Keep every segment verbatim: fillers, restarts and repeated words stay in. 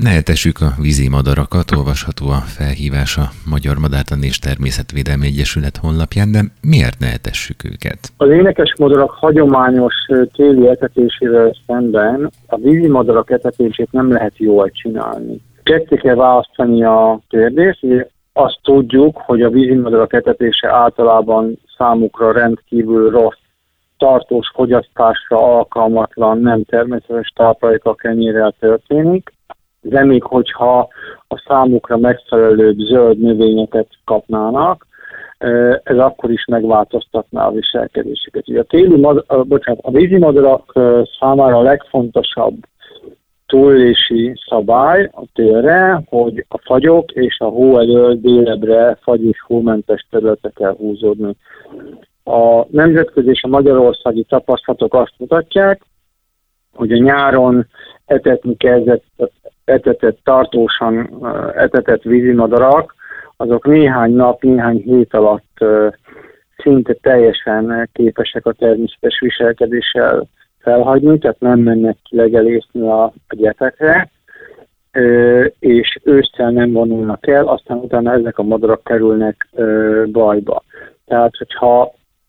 Ne etessük a vízimadarakat, olvasható a felhívás a Magyar Madártani és Természetvédelmi Egyesület honlapján, de miért ne etessük őket? Az énekesmadarak hagyományos téli etetésével szemben a vízimadarak etetését nem lehet jól csinálni. Ketté kell választani a kérdést, hogy azt tudjuk, hogy a vízimadarak etetése általában számukra rendkívül rossz, tartós fogyasztásra alkalmatlan, nem természetes tápláléka kenyérrel történik, de még hogyha a számukra megfelelő zöld növényeket kapnának, ez akkor is megváltoztatná a viselkedésüket. Ugye a, téli mad- bocsánat, a vízimadarak számára a legfontosabb túlélési szabály a télre, hogy a fagyok és a hó elől délebbre fagy és hómentes területre kell húzódni. A nemzetközi és a magyarországi tapasztalatok azt mutatják, hogy a nyáron etetni kezdett, etetett, tartósan etetett vízimadarak, azok néhány nap, néhány hét alatt szinte teljesen képesek a természetes viselkedéssel felhagyni, tehát nem mennek ki legelészni a, a gyetekre, és ősszel nem vonulnak el, aztán utána ezek a madarak kerülnek bajba. Tehát, hogyha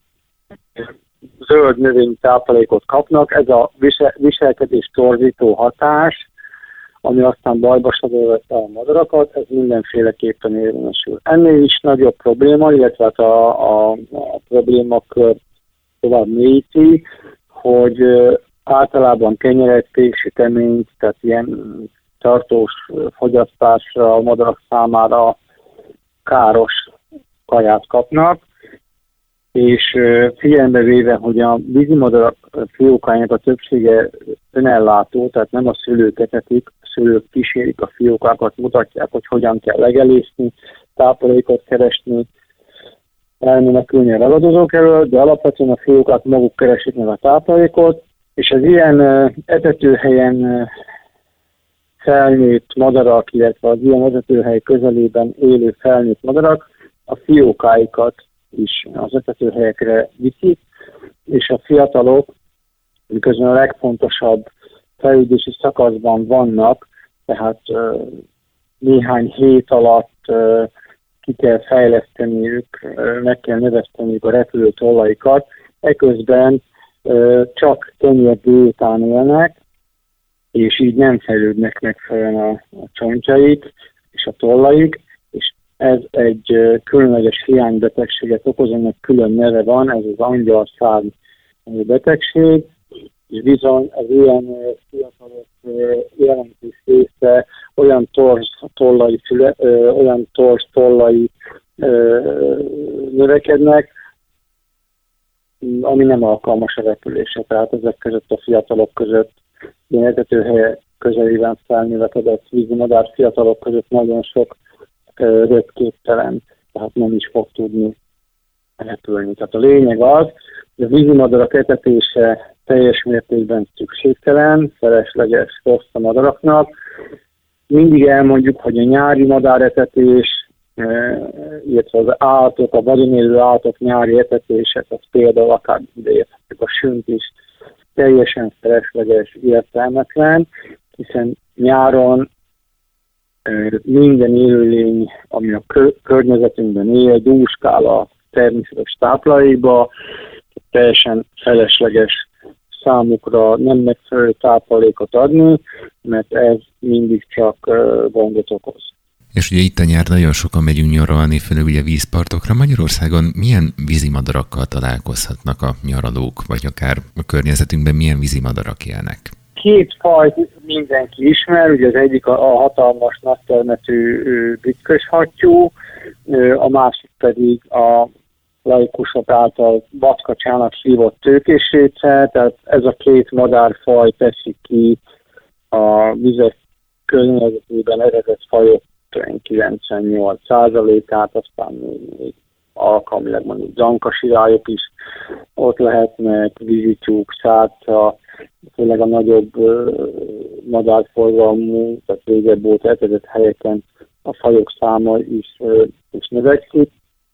zöld növénytáplálékot kapnak, ez a visel, viselkedés torzító hatás, ami aztán bajba sodorja a madarakat, ez mindenféleképpen érvényesül. Ennél is nagyobb probléma, illetve hát a, a, a problémakör tovább mélyíti, hogy általában kenyeret, süteményt, tehát ilyen tartós fogyasztásra a madarak számára káros kaját kapnak, és figyelembe véve, hogy a vízimadarak fiókájának a többsége önellátó, tehát nem a szülők etetik, a szülők kísérik a fiókákat, mutatják, hogy hogyan kell legelészni, táplálékot keresni, elmenekülni a ragadozók elől, de alapvetően a fiókák maguk keresik meg a táplálékot, és az ilyen etetőhelyen felnőtt madarak, illetve az ilyen etetőhely közelében élő felnőtt madarak a fiókáikat is az etetőhelyekre viszik, és a fiatalok, miközben a legfontosabb fejlődési szakaszban vannak, tehát uh, néhány hét alatt uh, ki kell fejleszteniük, uh, meg kell növeszteniük a repülő tollaikat, eközben uh, csak kenyér diétán élnek, és így nem fejlődnek megfelelően a, a csontjaik és a tollaik, és ez egy különleges hiánybetegséget okoz, ennek külön neve van, ez az angyalszárny betegség, és bizony az ilyen fiatalok jelentős része olyan torz tollai, füle, olyan torz tollai növekednek, ami nem alkalmas a repülésre. Tehát ezek között a fiatalok között, ilyen etetőhelye közelében felnövekedett vízimadár fiatalok között nagyon sok röpképtelen, tehát nem is fog tudni repülni. Tehát a lényeg az, hogy a vízimadarak etetése teljes mértékben szükségtelen, felesleges, rossz a madaraknak. Mindig elmondjuk, hogy a nyári madáretetés, illetve az állatok, a vadon élő állatok nyári etetése, az például akár ideérthetjük a sünt is, teljesen felesleges, értelmetlen, hiszen nyáron minden élőlény, ami a környezetünkben él, dúskál a természetes táplálékba, teljesen felesleges számukra nem megfelelő táplálékot adni, mert ez mindig csak gondot okoz. És ugye itt a nyár nagyon sokan megyünk nyaralni, főleg ugye vízpartokra. Magyarországon milyen vízimadarakkal találkozhatnak a nyaralók, vagy akár a környezetünkben milyen vízimadarak élnek? Két fajt mindenki ismer, ugye az egyik a, a hatalmas nagytermetű büszköshattyú, a másik pedig a laikusok által backacsának hívott tőkésréce, tehát ez a két madárfaj teszik ki a vizek környezetében eredett fajok kilencvennyolc százalékát, aztán még alkalmilag mondjuk zankasirályok is ott lehetnek, vízityúk, szárca, főleg a nagyobb uh, madárforgalmú, tehát régebb óta etetett helyeken a fajok száma is, uh, is növekszik.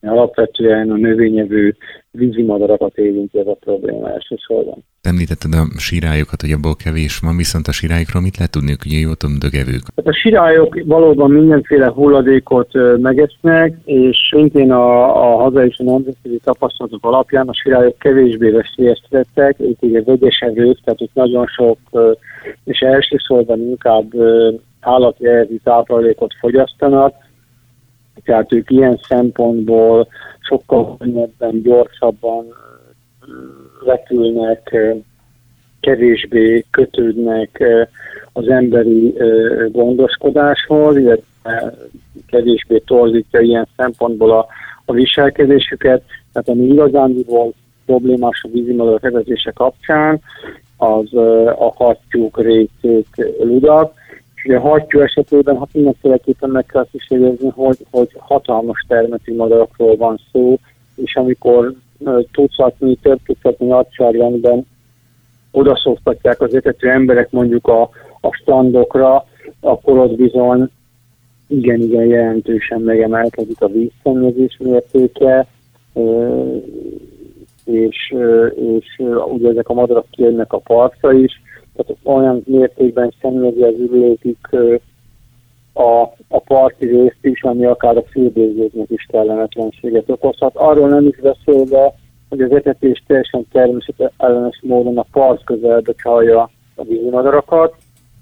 Alapvetően a növényevő vízimadarakat érinti ez a probléma elsősorban. Említetted a sirályokat, hogy abból kevés van, viszont a sirályokról mit lehet tudni, hogy jól tudom, dögevők? A sirályok valóban mindenféle hulladékot megesznek, és szintén a, a hazai és a nemzetközi tapasztalatok alapján a sirályok kevésbé veszélyeztetettek, itt ugye vegyes evők, tehát itt nagyon sok, és elsősorban inkább állati eredeti táplálékot fogyasztanak, tehát ők ilyen szempontból sokkal könnyebben, gyorsabban repülnek, kevésbé kötődnek az emberi gondoskodáshoz, illetve kevésbé torzítja ilyen szempontból a, a viselkedésüket. Tehát ami igazándiból problémás a vízimadarak evezése kapcsán, az a hattyúk, récék, ludak. És ugye a hattyú esetében hát mindenféleképpen meg kell kísérlezni, hogy, hogy hatalmas termetű madarakról van szó, és amikor tucatnyi, több tucatnyi nagyságrendben odaszoktatják az etető emberek mondjuk a, a strandokra, akkor ott bizony igen-igen jelentősen megemelkedik a vízszennyezés mértéke, és, és ugye ezek a madarak kijönnek a partra is, tehát olyan mértékben szennyezi az ürülékük a, a parti részt is, ami akár a fürdőzőknek is kellemetlenséget okozhat. Arról nem is beszélve, hogy az etetés teljesen természetellenes módon a part közelbe csalja a vízimadarakat,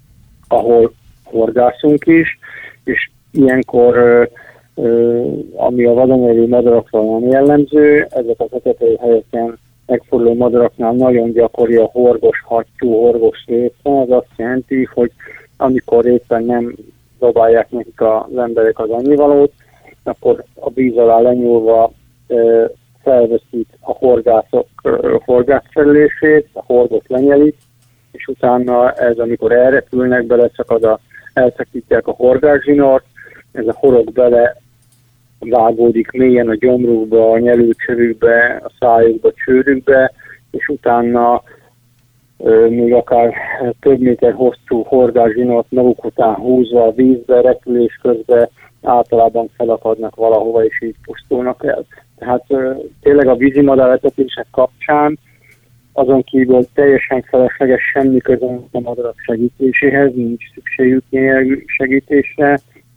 ahol horgászunk is, és ilyenkor, ö, ö, ami a vadon élő madarakra nem jellemző, ezek az etető helyeken megforduló madaraknál nagyon gyakori a horgos hattyú, horgos része. Ez azt jelenti, hogy amikor éppen nem dobálják nekik az emberek az annyivalót, akkor a víz alá lenyúlva ö, felveszik a horgászok horgászfelelését, a horgot lenyelik, és utána ez, amikor elrepülnek, beleszakad a, elszakítják a horgászzsinort, ez a horog bele vágódik mélyen a gyomrukba, a nyelőcsövükbe, a szájukba, csőrükbe, és utána ö, még akár több méter hosszú horgászzsinort maguk után húzva a vízbe, repülés közben általában felakadnak valahova, és így pusztulnak el. Tehát tényleg a vízimadáretetések kapcsán azon kívül teljesen felesleges, semmi közön a madarak segítéséhez, nincs szükségük ilyen segítésre,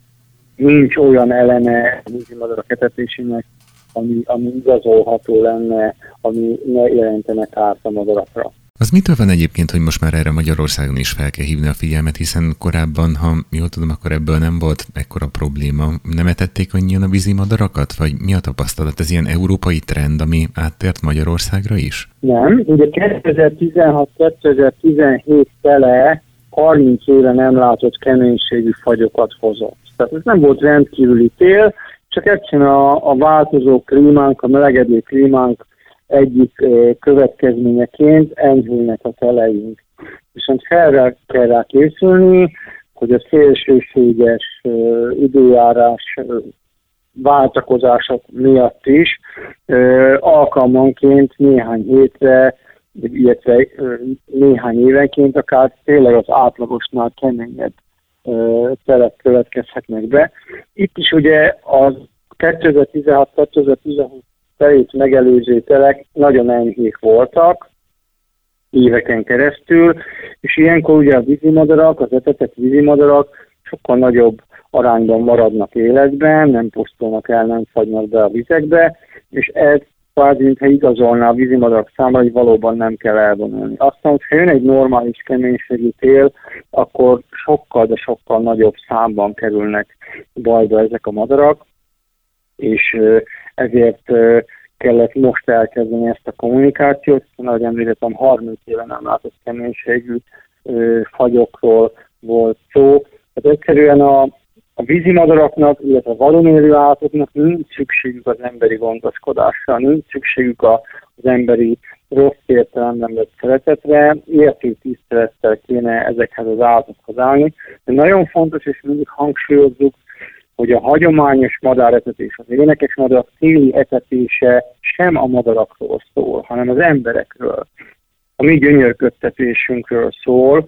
nincs olyan eleme a vízimadarak etetésének, ami, ami igazolható lenne, ami ne jelentene kárt a madarakra. Az mitől van egyébként, hogy most már erre Magyarországon is fel kell hívni a figyelmet, hiszen korábban, ha jól tudom, akkor ebből nem volt ekkora probléma. Nem etették annyian a vízimadarakat? Vagy mi a tapasztalat? Ez ilyen európai trend, ami áttért Magyarországra is? Nem. Ugye kétezer-tizenhat kétezer-tizenhét tele harminc éve nem látott keménységű fagyokat hozott. Tehát ez nem volt rendkívüli tél, csak egyszerűen a, a változó klímánk, a melegedő klímánk egyik következményeként enyhülnek a teleink. Viszont fel kell rá készülni, hogy a szélsőséges időjárás váltakozások miatt is alkalmanként néhány hétre, illetve néhány évenként akár tényleg az átlagosnál keményebb telek következhetnek be. Itt is ugye az kétezer-tizenhat kétezer-tizenhúsz telét megelőző telek nagyon enyhék voltak éveken keresztül, és ilyenkor ugye a vízimadarak, az etetett vízimadarak sokkal nagyobb arányban maradnak életben, nem pusztulnak el, nem fagynak be a vizekbe, és ez kvázi, mintha igazolná a vízimadarak számára, hogy valóban nem kell elvonulni. Aztán, hogyha jön egy normális keménységű tél, akkor sokkal, de sokkal nagyobb számban kerülnek bajba ezek a madarak, és ezért kellett most elkezdeni ezt a kommunikációt, hiszen ahogy említettem, harminc éve nem látott keménységű fagyokról volt szó. Tehát egyszerűen a, a vízimadaraknak, illetve a vadon élő állatoknak nincs szükségük az emberi gondoskodásra, nincs szükségük a, az emberi rossz értelemben vett szeretetre, értő tisztelettel kéne ezekhez az állatokhoz állni. De nagyon fontos, és mindig hangsúlyozzuk, hogy a hagyományos madáretetés, az énekes madarak téli etetése sem a madarakról szól, hanem az emberekről. A mi gyönyörködtetésünkről szól.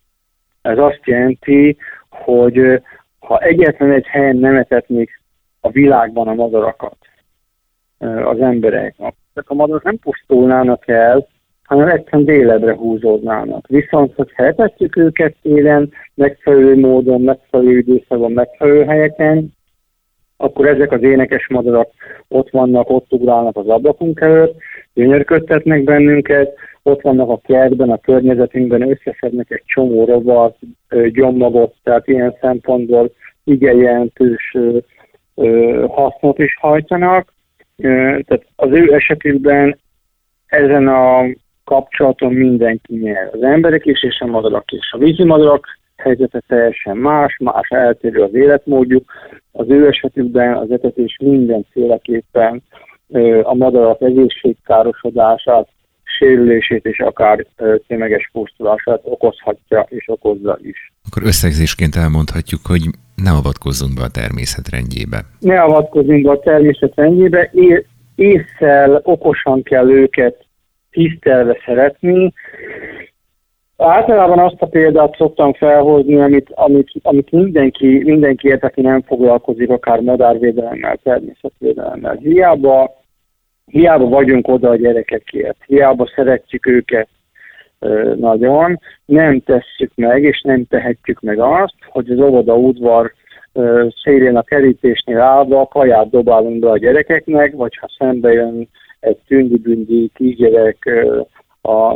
Ez azt jelenti, hogy ha egyetlen egy helyen nem etetnék a világban a madarakat, az emberek. Ezek a madarak nem pusztulnának el, hanem egyszerűen délebre húzódnának. Viszont, hogyha etetjük őket télen, megfelelő módon, megfelelő időszakban, megfelelő helyeken, akkor ezek az énekes madarak ott vannak, ott ugrálnak az ablakunk előtt, gyönyörködtetnek bennünket, ott vannak a kertben, a környezetünkben, összeszednek egy csomó rovat, gyommagot, tehát ilyen szempontból igen jelentős hasznot is hajtanak. Tehát az ő esetükben ezen a kapcsolaton mindenki nyer. Az emberek is és a madarak is. A vízimadarak helyzete teljesen más, más eltérő az életmódjuk. Az ő esetükben az etetés mindenféleképpen a madarak egészségkárosodását, sérülését és akár tömeges pusztulását okozhatja és okozza is. Akkor összegzésként elmondhatjuk, hogy ne avatkozzunk be a természet rendjébe. Ne avatkozzunk be a természet rendjébe, ésszel, okosan kell őket tisztelve szeretni. Általában azt a példát szoktam felhozni, amit, amit, amit mindenki, mindenki ért, aki nem foglalkozik akár madárvédelemmel, természetvédelemmel. Hiába, hiába vagyunk oda a gyerekekért, hiába szeretjük őket ö, nagyon, nem tesszük meg, és nem tehetjük meg azt, hogy az óvoda udvar ö, szélén a kerítésnél állva kaját dobálunk be a gyerekeknek, vagy ha szembe jön egy tündi-bündi kisgyerek ö, a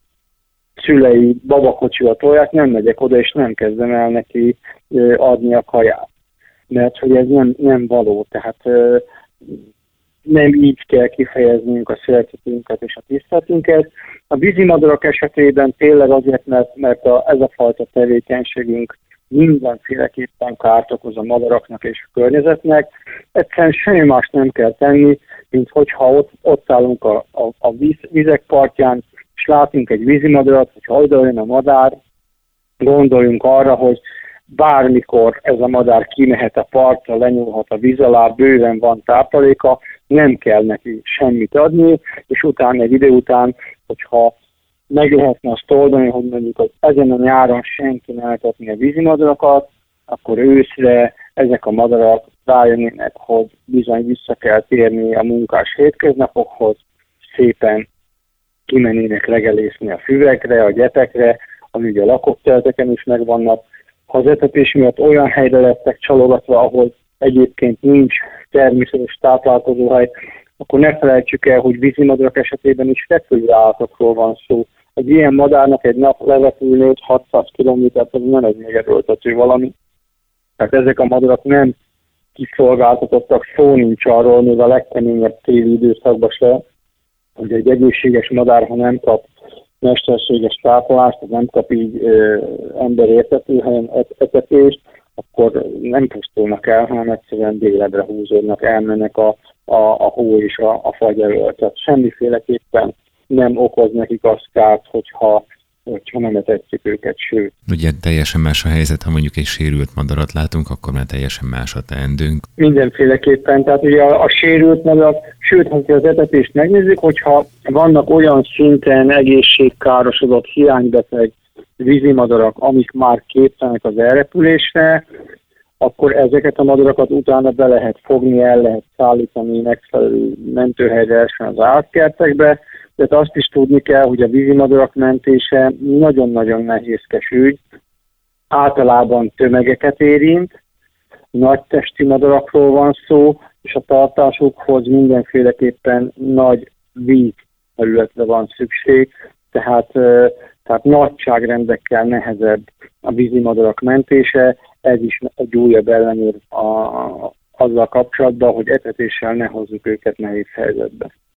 szülei babakocsival tolják, nem megyek oda, és nem kezdem el neki ö, adni a kaját. Mert hogy ez nem, nem való, tehát ö, nem így kell kifejeznünk a szeretetünket és a tiszteletünket. A vízimadarak esetében tényleg azért, mert, mert a, ez a fajta tevékenységünk mindenféleképpen kárt okoz a madaraknak és a környezetnek. Egyszerűen semmi más nem kell tenni, mint hogyha ott, ott állunk a, a, a víz, vizek partján, és látunk egy vízimadarat, hogyha oda jön a madár, gondoljunk arra, hogy bármikor ez a madár kimehet a partra, lenyúlhat a víz alá, bőven van tápláléka, nem kell neki semmit adni, és utána egy idő után, hogyha meg lehetne azt oldani, hogy mondjuk hogy ezen a nyáron senki ne etetni a vízimadarakat, akkor őszre ezek a madarak rájönnének, hogy bizony vissza kell térni a munkás hétköznapokhoz, szépen kimennének legelészni a füvekre, a gyepekre, ami ugye a lakóteleteken is megvannak. Ha az etetés miatt olyan helyre lettek csalogatva, ahol egyébként nincs természetes táplálkozóhely, akkor ne felejtsük el, hogy vízimadarak esetében is repülő állatokról van szó. Egy ilyen madárnak egy nap levetülni hatszáz kilométert, az nem egy megerőltető valami. Tehát ezek a madarak nem kiszolgáltatottak, szó nincs arról, még a legkeményebb téli időszakban se, hogy egy egészséges madár, ha nem kap mesterséges táplálást, nem kap így ö, emberértető helyen etetést, akkor nem pusztulnak el, hanem egyszerűen délebre húzódnak, elmennek a, a, a hó és a, a fagy elől. Tehát semmiféleképpen nem okoz nekik azt kárt, hogyha, hogyha nem etetjük őket, sőt. Ugye teljesen más a helyzet, ha mondjuk egy sérült madarat látunk, akkor már teljesen más a teendőnk. Mindenféleképpen, tehát ugye a, a sérült madarak, sőt, ha az etetést megnézzük, hogyha vannak olyan szinten egészségkárosodott, hiánybeteg vízimadarak, amik már képtelenek az elrepülésre, akkor ezeket a madarakat utána be lehet fogni, el lehet szállítani megfelelő mentőhelyre esen az állatkertekbe, de azt is tudni kell, hogy a vízimadarak mentése nagyon-nagyon nehézkes ügy, általában tömegeket érint, nagy testi madarakról van szó, és a tartásukhoz mindenféleképpen nagy vízterületre van szükség, tehát, tehát nagyságrendekkel nehezebb a vízimadarak mentése, ez is egy újabb ellenőr a, azzal kapcsolatban, hogy etetéssel ne hozzuk őket nehéz helyzetbe.